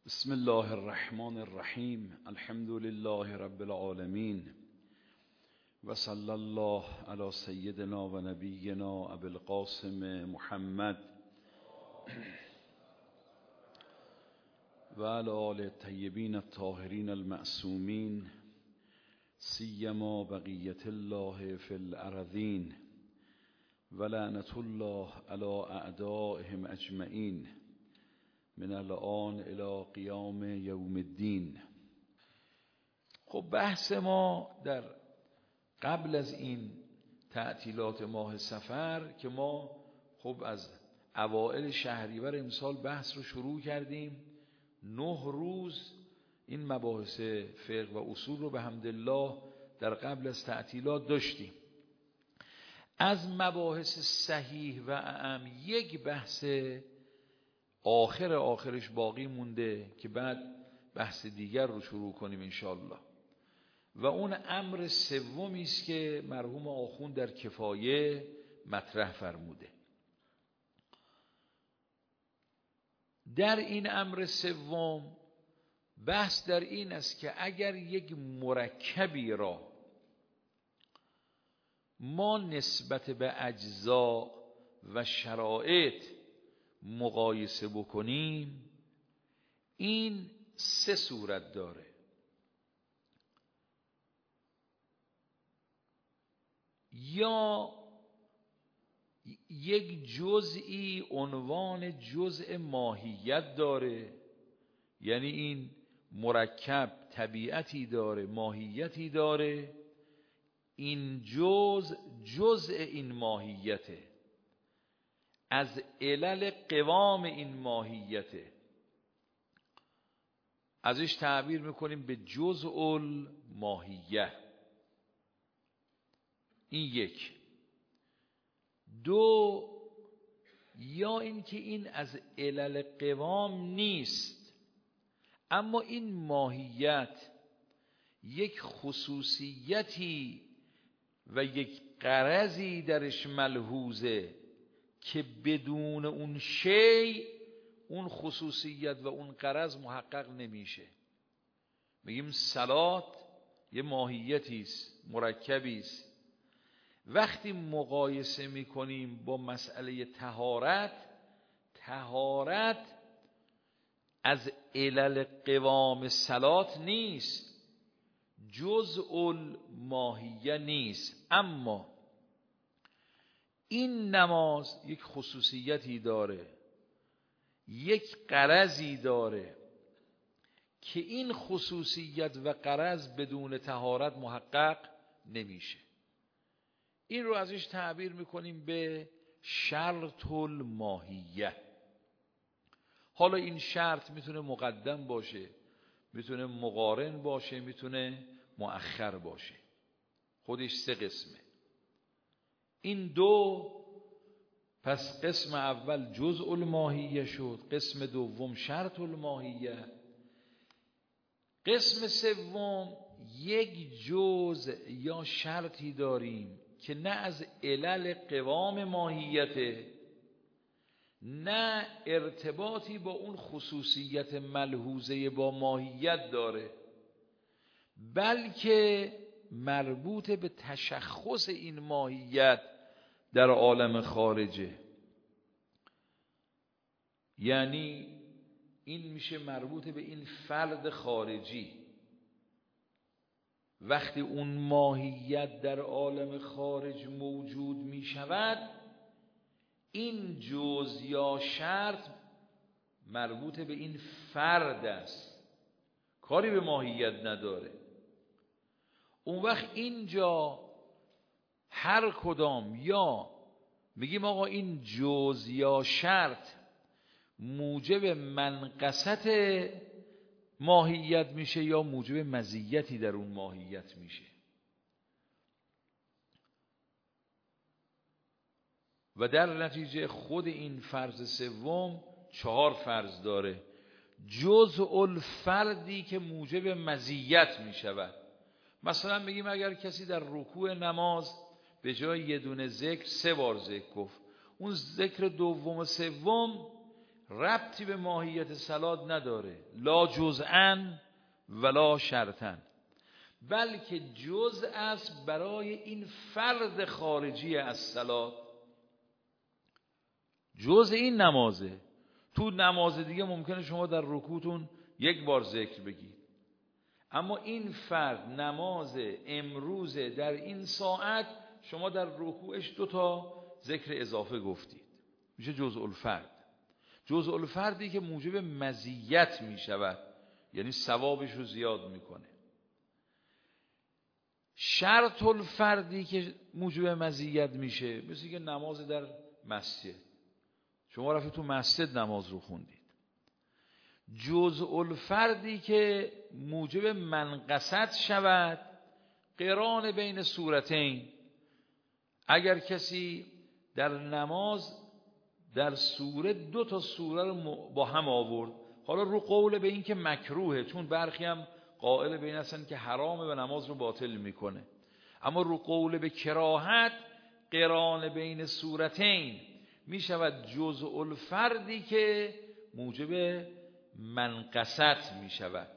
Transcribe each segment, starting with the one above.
بسم الله الرحمن الرحیم. الحمد لله رب العالمین و صلی الله علی سیدنا و نبینا ابی القاسم محمد و علی آل الطیبین الطاهرین المعصومین سیما بقیة الله فی الارضین و لعنة الله علی اعدائهم اجمعین من الان الی قیام یوم الدین. خب بحث ما در قبل از این تعطیلات ماه صفر که ما خب از اوائل شهریور امسال بحث رو شروع کردیم، 9 روز این مباحث فقه و اصول رو به حمدالله در قبل از تعطیلات داشتیم. از مباحث صحیح و اعم یک بحث آخرش باقی مونده که بعد بحث دیگر رو شروع کنیم انشاءالله، و اون امر سومی است که مرحوم آخوند در کفایه مطرح فرموده. در این امر سوم بحث در این است که اگر یک مرکبی را ما نسبت به اجزا و شرایط مقایسه بکنیم، این 3 صورت داره. یا یک جزئی عنوان جزء ماهیت داره، یعنی این مرکب طبیعتی داره، ماهیتی داره، این جزء این ماهیته، از علل قوام این ماهیته، ازش تعبیر میکنیم به جزء الماهیه. این 1. 2، یا اینکه این از علل قوام نیست، اما این ماهیت یک خصوصیتی و یک غرضی درش ملحوظه که بدون اون شی اون خصوصیت و اون غرض محقق نمیشه. میگیم صلات یه ماهیتی است، مرکبی است. وقتی مقایسه میکنیم با مسئله طهارت از علل قوام صلات نیست، جزء الماهیه نیست، اما این نماز یک خصوصیتی داره، یک غرضی داره که این خصوصیت و غرض بدون طهارت محقق نمیشه. این رو ازش تعبیر میکنیم به شرط الماهیه. حالا این شرط میتونه مقدم باشه، میتونه مقارن باشه، میتونه مؤخر باشه. خودش 3 قسمه. این 2 پس قسم اول جزء الماهیه شد، قسم دوم شرط الماهیه، قسم سوم یک جزء یا شرطی داریم که نه از علل قوام ماهیته، نه ارتباطی با اون خصوصیت ملحوظه با ماهیت داره، بلکه مربوط به تشخص این ماهیت در عالم خارجه. یعنی این میشه مربوط به این فرد خارجی. وقتی اون ماهیت در عالم خارج موجود میشود، این جزء یا شرط مربوط به این فرد است، کاری به ماهیت نداره. اون وقت اینجا هر کدام، یا میگیم آقا این جزء یا شرط موجب منقصت ماهیت میشه یا موجب مزیتی در اون ماهیت میشه. و در نتیجه خود این فرض سوم 4 فرض داره. جزء الفردی که موجب مزیت میشود. مثلا میگیم اگر کسی در رکوع نماز به جای 1 دونه ذکر 3 بار ذکر گفت، اون ذکر دوم و سوم ربطی به ماهیت صلات نداره، لا جزءاً ولا شرطاً، بلکه جزء است برای این فرد خارجی از صلات. جزء این نمازه. تو نماز دیگه ممکنه شما در رکوعتون یک بار ذکر بگید، اما این فرد نماز امروز در این ساعت شما در رکوعش 2 تا ذکر اضافه گفتید، میشه جزء الفرد. جزء الفردی که موجب مزیت میشود، یعنی ثوابش رو زیاد میکنه. شرط الفردی که موجب مزیت میشه، مثل که نماز در مسجد، شما رفتید تو مسجد نماز رو خوندید. جزء الفردی که موجب منقصت شود، قران بین سورتین، اگر کسی در نماز در سوره 2 تا سوره رو با هم آورد، حالا رو قول به این که مکروهه، چون برخی هم قائل به این هستن که حرامه و نماز رو باطل میکنه، اما رو قول به کراهت قران بین سورتین میشود جزء الفردی که موجب منقصت میشود،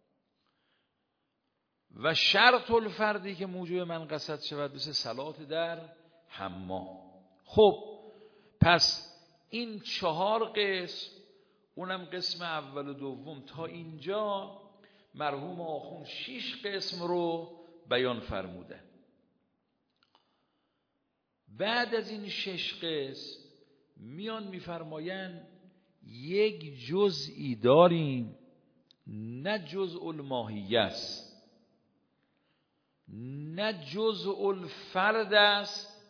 و شرط الفردی که موجب منقصت شود مثل صلات در حمام. خب پس این 4 قسم، اونم قسم اول و دوم، تا اینجا مرحوم آخوند 6 قسم رو بیان فرمودن. بعد از این 6 قسم میان میفرمایند یک جزئی داریم، نه جزء الماهیه است، نه جزء الفرد است،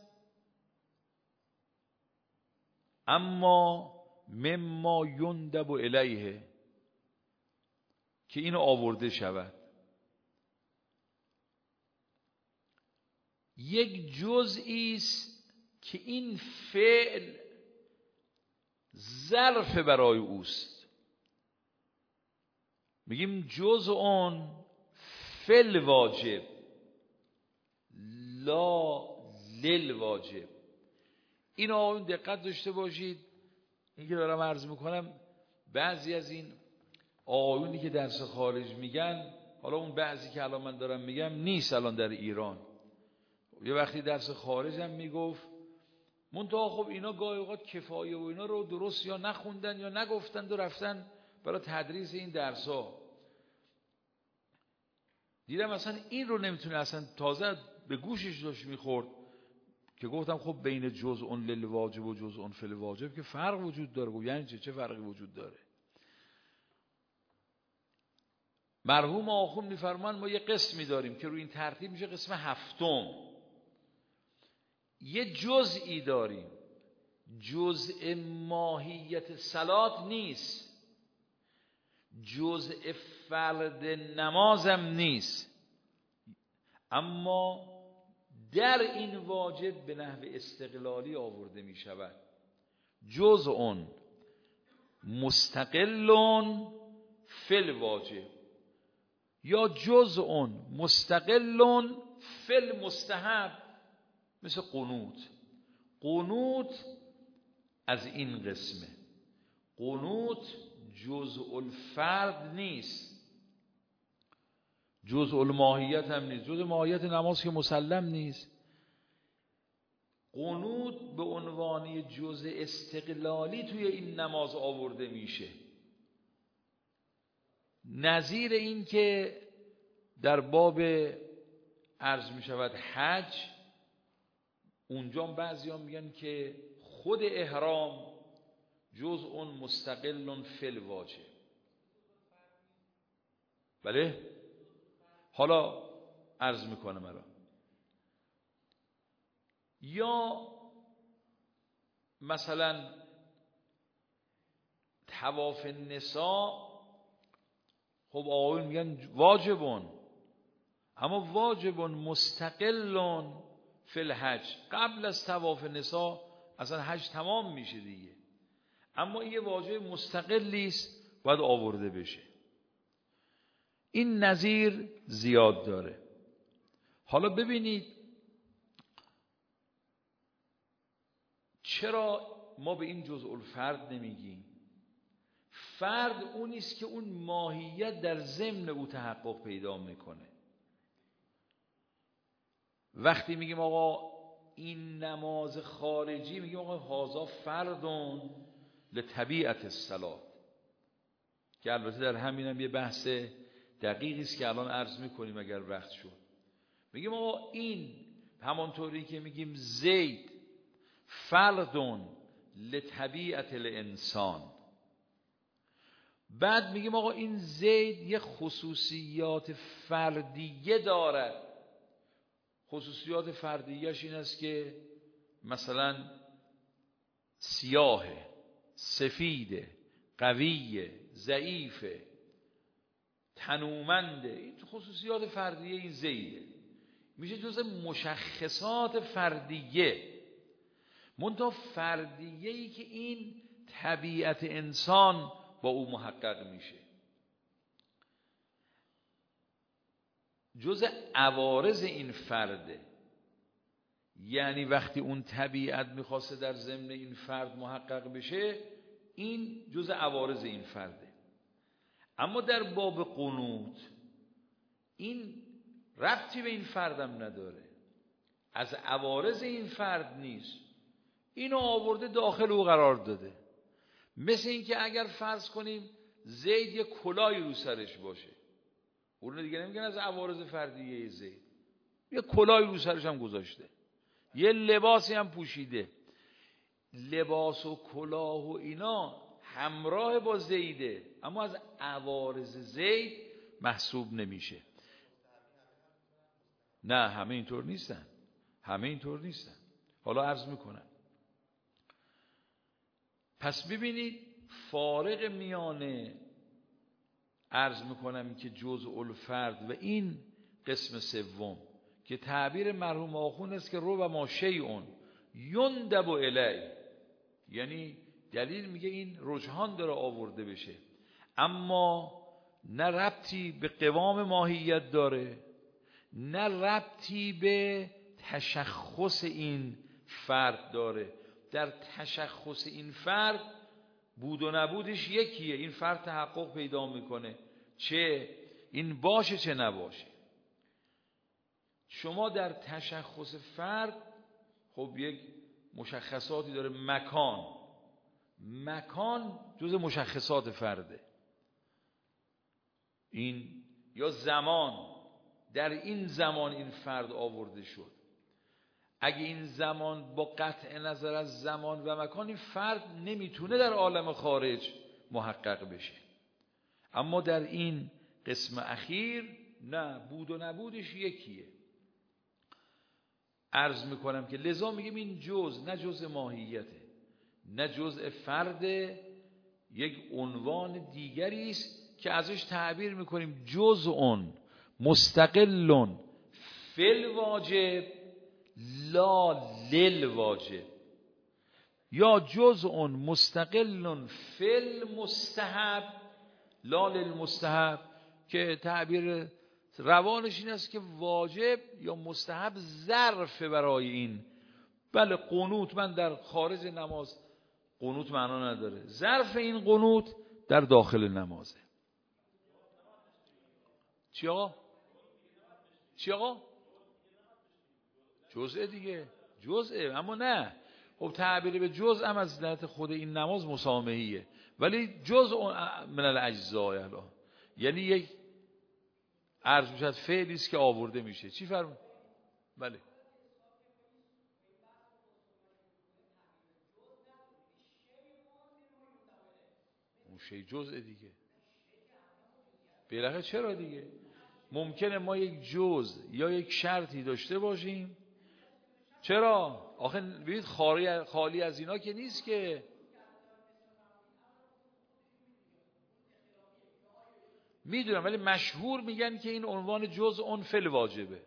اما مما یندب الیه، که اینو آورده شود. یک جزئی است که این فعل ظرف برای اوست، میگیم جزء فل واجب لا للواجب. این آقایون دقت داشته باشید، این که دارم عرض میکنم، بعضی از این آقایونی که درس خارج میگن، حالا اون بعضی که الان من دارم میگم نیست الان در ایران، یه وقتی درس خارج هم میگفت، منتها خب اینا گاهی اوقات کفایه و اینا رو درست یا نخوندن یا نگفتن و رفتن برای تدریس این درس ها. دیدم اصلا این رو نمیتونه، اصلا تازه به گوشش داشت میخورد که گفتم خب بین جزء للواجب و جزء فی الواجب که فرق وجود داره. گفت یعنی چه فرقی وجود داره؟ مرحوم آخوند میفرمان ما یه قسمی داریم که روی این ترتیب میشه قسم 7. یه جزئی داریم، جزء ماهیت صلات نیست، جزء فرد نمازم نیست، اما در این واجب به نحو استقلالی آورده می شود. جزء مستقل فی الواجب یا جزء مستقل فی المستحب، مثل قنوت. قنوت از این قسمه، قنوت جزء الفرد نیست، جزء الماهیت هم نیست، جزء ماهیت نماز که مسلم نیست. قنوت به عنوان جزء استقلالی توی این نماز آورده میشه، نظیر این که در باب عرض می شود حج، اونجا بعضی ها میگن که خود احرام جزء مستقل فی الواجب. بله؟ حالا عرض میکنم الان. یا مثلا طواف نساء، خب آقایون میگن واجبون، اما واجب مستقل فی الحج، قبل از طواف نساء اصلا حج تمام میشه دیگه، اما این واجب مستقلی است باید آورده بشه. این نظیر زیاد داره. حالا ببینید چرا ما به این جزء الفرد نمیگیم؟ فرد اونیست که اون ماهیت در ضمن او تحقق پیدا میکنه. وقتی میگیم آقا این نماز خارجی، میگیم آقا هازا فردون لطبیعت الصلات، که البته در همینم یه بحث دقیقی است که الان عرض میکنیم اگر وقت شد. میگیم آقا این همانطوری که میگیم زید فردون لطبیعت الانسان، بعد میگیم آقا این زید یه خصوصیات فردیه دارد. خصوصیات فردیهش این است که مثلا سیاهه، سفیده، قویه، ضعیفه، تنومنده. این خصوصیات فردیه این زیده، میشه جزء مشخصات فردیه. منتها فردیه‌ای که این طبیعت انسان با او محقق میشه، جزء عوارض این فرده. یعنی وقتی اون طبیعت میخواسته در ضمن این فرد محقق بشه، این جزء عوارض این فرده. اما در باب قنوت این ربطی به این فردم نداره، از عوارض این فرد نیست، اینو آورده داخل او قرار داده. مثل این که اگر فرض کنیم زید یه کلاهی رو سرش باشه، اون دیگه نمیگن از عوارض فردیه زید، یه کلاهی رو سرش هم گذاشته، یه لباسی هم پوشیده، لباس و کلاه و اینا همراه با زیده، اما از عوارض زید محسوب نمیشه. نه همه اینطور نیستن، همه اینطور نیستن. حالا عرض میکنم. پس ببینید فارق میانه عرض میکنم که جزء الفرد و این قسم سوم که تعبیر مرحوم آخوند است که رو و ما شیء یندب الی، یعنی دلیل میگه این رجحان داره آورده بشه، اما نه ربطی به قوام ماهیت داره، نه ربطی به تشخص این فرد داره. در تشخص این فرد بود و نبودش یکیه، این فرد تحقق پیدا میکنه، چه این باشه چه نباشه. شما در تشخص فرد خب یک مشخصاتی داره، مکان جز مشخصات فرده، این یا زمان، در این زمان این فرد آورده شد. اگه این زمان با قطع نظر از زمان و مکان، این فرد نمیتونه در عالم خارج محقق بشه. اما در این قسم اخیر نه، بود و نبودش یکیه. عرض میکنم که لذا میگیم این نه جزء ماهیته، نه جزء فرد، یک عنوان دیگری است که ازش تعبیر میکنیم جزء مستقل فی الواجب لا للواجب، یا جزء مستقل فی المستحب لا للمستحب، که تعبیر روانش این است که واجب یا مستحب ظرف برای این. بله قنوت، من در خارج نماز قنوت معنا نداره، ظرف این قنوت در داخل نمازه. چی آقا؟ جزء دیگه، جزء، اما نه خب تعبیر به جزء هم از جهت خود این نماز مسامحیه، ولی جزء من الاجزاء، یعنی یک عرض میشد فعلی است که آورده میشه. چی فرمود؟ بله اون شی جزء دیگه، بالاخره چرا دیگه ممکنه ما یک جزء یا یک شرطی داشته باشیم. چرا؟ آخه ببینید خالی از اینا که نیست که. میدونم، ولی مشهور میگن که این عنوان جزء فی الواجبه،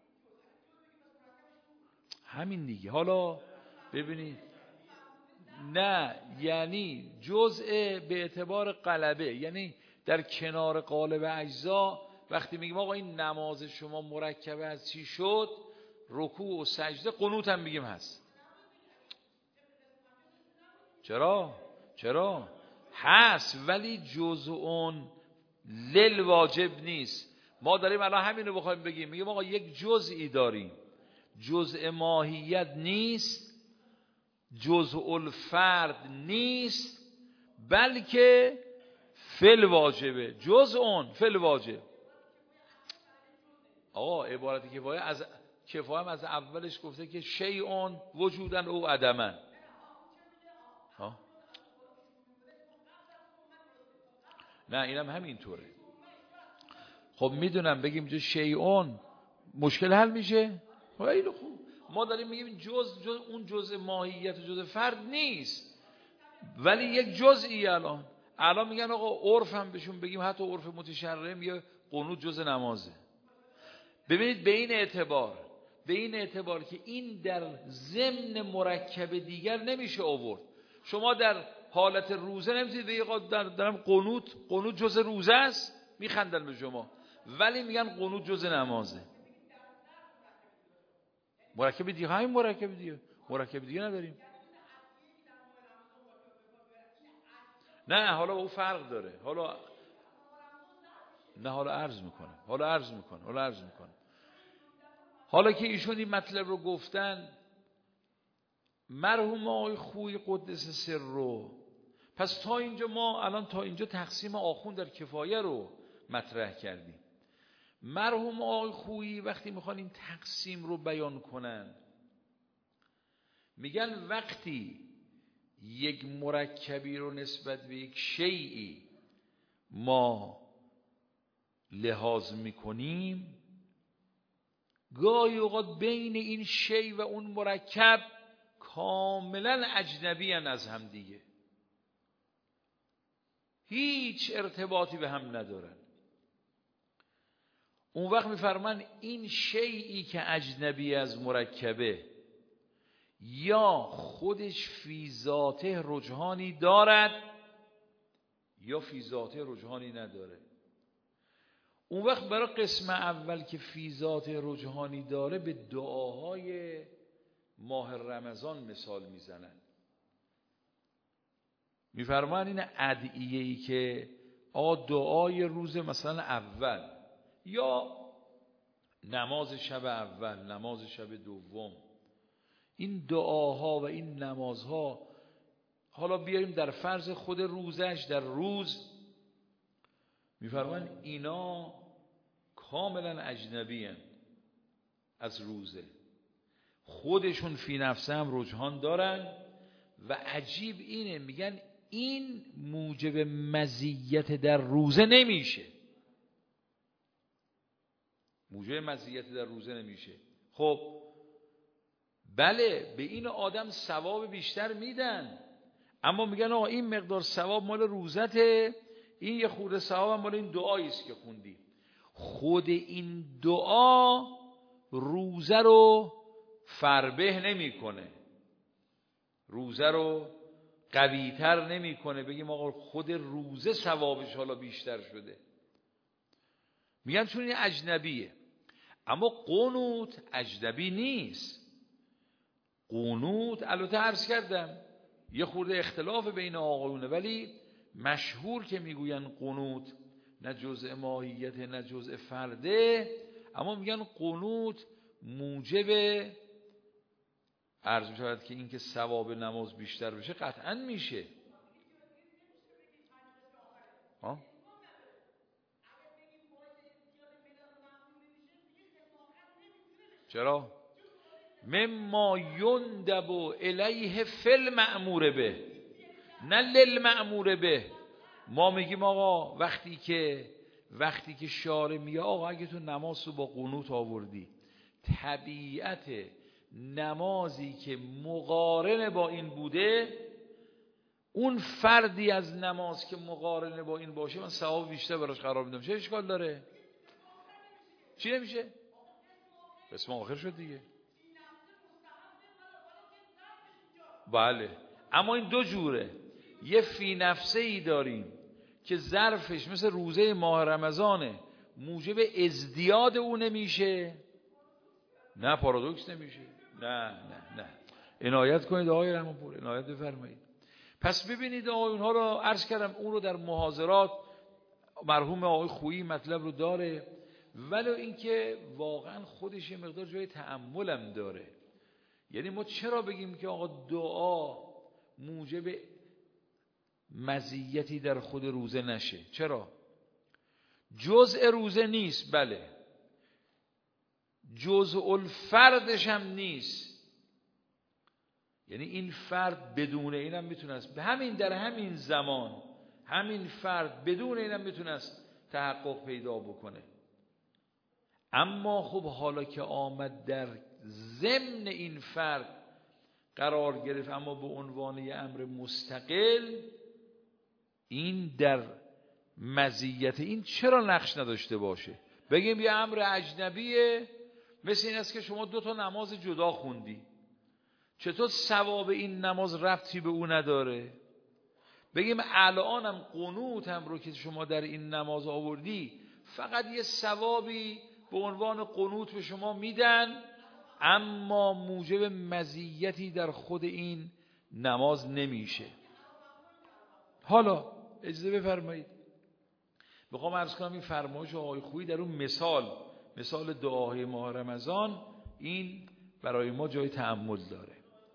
همین دیگه. حالا ببینید، نه یعنی جزء به اعتبار غلبه، یعنی در کنار قالب اجزا. وقتی میگیم آقا این نماز شما مرکبه از چی شد، رکوع و سجده، قنوت هم میگیم هست. چرا؟ هست ولی جزء اون للواجب نیست. ما داریم الان همینو بخوایم بگیم، میگیم آقا یک جزئی داریم، جزء ماهیت نیست، جزء الفرد نیست، بلکه فل واجبه، جزء اون فل واجب. آقا عبارت کفایه از کفایه از اولش گفته که شیء وجودن او عدمن. نه اینم همینطوره. خب میدونم بگیم جو شیعون مشکل حل میشه. خیلی خوب، ما داریم میگیم جز اون جزء ماهیت و جزء فرد نیست ولی یک جزئی. الان میگن آقا عرف هم بهشون بگیم، حتی عرف متشرعه میگه قنوت جزء نمازه. ببینید به این اعتبار که این در ضمن مرکب دیگر نمیشه آورد. شما در حالت روزه نمیتونید بگید دارم قنوت جزء روزه است، میخندن به شما، ولی میگن قنوت جزء نمازه. مرکب دیگه همین مرکب دیگه نداریم. نه حالا با او فرق داره. حالا عرض میکنم. حالا که ایشون این مطلب رو گفتن، مرحوم آقای خویی قدس سر رو، پس تا اینجا تقسیم آخوند در کفایه رو مطرح کردیم. مرحوم آقای خویی وقتی میخوان این تقسیم رو بیان کنن، میگن وقتی یک مرکبی رو نسبت به یک شیئی ما لحاظ میکنیم، گاهی اوقات بین این شیء و اون مرکب کاملا اجنبی از هم دیگه، هیچ ارتباطی به هم ندارن. اون وقت میفرمان این شیئی که اجنبی از مرکبه یا خودش فی ذاته رجحانی دارد یا فی ذاته رجحانی نداره. اون وقت برای قسم اول که فی ذاته رجحانی داره به دعاهای ماه رمضان مثال میزنن. میفرمان این ادعیه‌ای که دعای روز مثلا اول یا نماز شب اول، نماز شب دوم، این دعاها و این نمازها، حالا بیاریم در فرض خود روزش در روز، میفرمان اینا کاملا اجنبی هستند از روزه، خودشون فی نفسه هم رجحان دارن و عجیب اینه میگن این موجب مزیت در روزه نمیشه. خب بله به این آدم ثواب بیشتر میدن، اما میگن آقا این مقدار ثواب مال روزته، این یه خورده ثواب هم مال این دعایی است که خوندی. خود این دعا روزه رو فربه نمیکنه، روزه رو قوی‌تر نمیکنه، بگیم آقا خود روزه ثوابش حالا بیشتر شده. میگن چون این اجنبیه. اما قنوت اجنبی نیست. قنوت البته عرض کردم یه خورده اختلاف بین آقایونه، ولی مشهور که میگوین قنوت نه جزء ماهیت نه جزء فرده، اما میگن قنوت موجب عرض میشود که این که ثواب نماز بیشتر بشه قطعا میشه. چرا؟ مما یندب الیه فی المأمور به نه للمأمور به. ما میگیم آقا وقتی که شارع میگه آقا اگه تو نماز رو با قنوت آوردی، طبیعت نمازی که مقارن با این بوده، اون فردی از نماز که مقارن با این باشه من ثواب بیشتر براش قرار میدم. چه اشکال داره؟ چی نمیشه؟ قسم آخر شد دیگه. بله، اما این دو جوره. یه فی نفسه ای داریم که ظرفش مثل روزه ماه رمضانه، موجب ازدیاد او نمیشه، نه پارادوکس نمیشه. نه عنایت کنید آقای رحمت‌الله، عنایت بفرمایید. پس ببینید اونها رو عرض کردم، اون رو در محاضرات مرحوم آقای خویی مطلب رو داره، ولی اینکه واقعا خودش یه مقدار جای تأملم داره. یعنی ما چرا بگیم که آقا دعا موجب مزیتی در خود روزه نشه؟ چرا؟ جزء روزه نیست، بله، جزء الفردش هم نیست. یعنی این فرد بدون اینم میتونست به همین در همین زمان همین فرد بدون اینم میتونست تحقق پیدا بکنه. اما خب حالا که آمد در ضمن این فرد قرار گرفت، اما به عنوان یه امر مستقل، این در مزیت این چرا نقش نداشته باشه؟ بگیم یه امر اجنبیه، مثل این است که شما 2 نماز جدا خوندی، چطور ثواب این نماز ربطی به اون نداره؟ بگیم الانم قنوت هم رو که شما در این نماز آوردی، فقط یه ثوابی به عنوان قنوت به شما میدن، اما موجب مزیتی در خود این نماز نمیشه. حالا اجازه بفرمایید میخوام عرض کنم این فرمایش آقای خویی در اون مثال دعاهای ماه رمضان، این برای ما جای تأمل داره.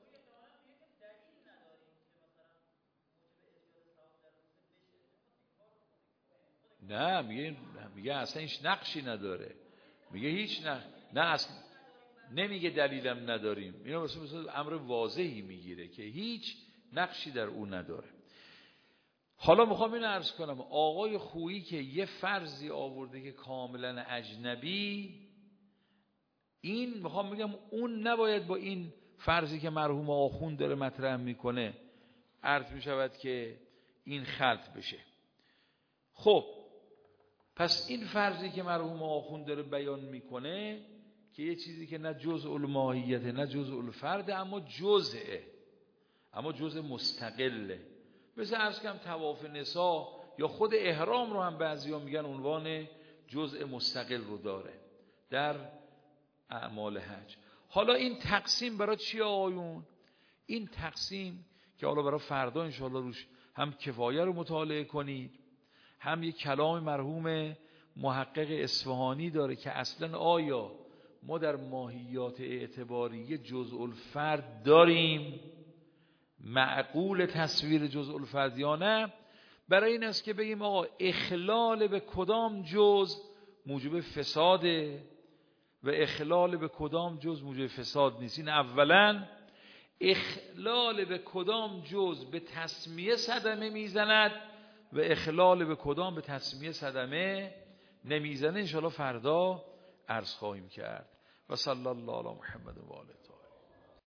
نه میگه اصلا هیچ نقشی نداره، میگه هیچ نه اصلا نمیگه دلیلم نداریم، اینو مثل امر واضحی میگیره که هیچ نقشی در اون نداره. حالا میخوام اینو عرض کنم، آقای خویی که یه فرضی آورده که کاملا اجنبی، این میخوام بگم اون نباید با این فرضی که مرحوم آخوند داره مطرح میکنه عرض میشود که این خلط بشه. خب پس این فرضی که مرحوم آخوند داره بیان میکنه که یه چیزی که نه جزء الماهیته نه جزء الفرده، اما جزء مستقله، مثل عرض کنم طواف نساء یا خود احرام رو هم بعضیا میگن عنوان جزء مستقل رو داره در اعمال حج. حالا این تقسیم برای چی آقایون؟ این تقسیم که حالا برای فردا انشاءالله روش هم کفایه رو مطالعه کنید، هم یک کلام مرحوم محقق اصفهانی داره که اصلا آیا ما در ماهیات اعتباری جزء الفرد داریم، معقول تصویر جزء الفرد یا نه؟ برای این است که بگیم آقا اخلال به کدام جزء موجب فساده و اخلال به کدام جزء موجب فساد نیست. این اولا اخلال به کدام جزء به تسمیه صدمه میزند و اخلال به کدام به تسمیه صدمه نمیزنه، انشاءالله فردا عرض خواهیم کرد. و صلی الله علی محمد و آله.